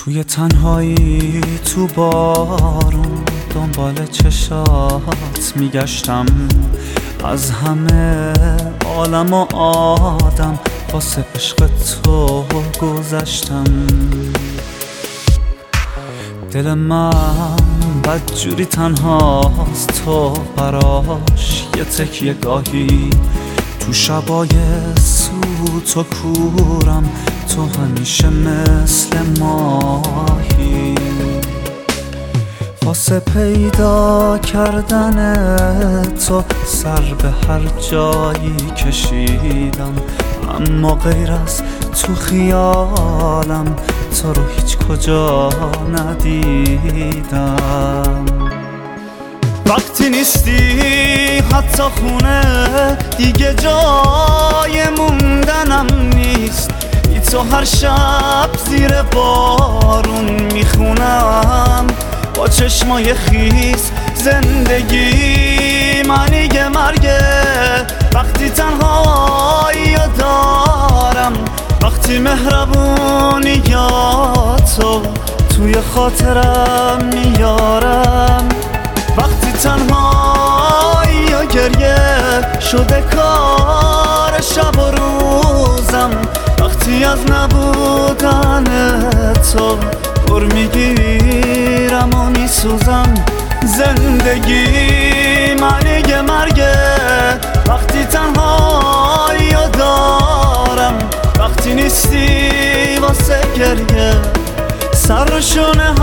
توی تنهایی تو بارون دنبال چشات میگشتم، از همه عالم و آدم واسه عشق تو گذشتم. دل من بدجوری تنهاست، تو براش یه تکیه گاهی تو شبای سوت و کورم، تو همیشه مثل ماهی. واسه پیدا کردن تو سر به هر جایی کشیدم، اما غیر از تو خیالم تو رو هیچ کجا ندیدم. وقتی نیستی حتی خونه دیگه جای موندنم نیست، بی تو هر شب زیر بارون میخونم با چشمای خیس زندگی معنی مرگه. وقتی تنهایی دارم، وقتی مهربونی یا تو توی خاطرم میارم، وقتی تنهایی و گریه شده کار شب و روزم، وقتی از نبودن تو پر میگیرم و میسوزم. زندگی معنی مرگه، وقتی تنهایی و دارم، وقتی نیستی واسه گریه سر و شونه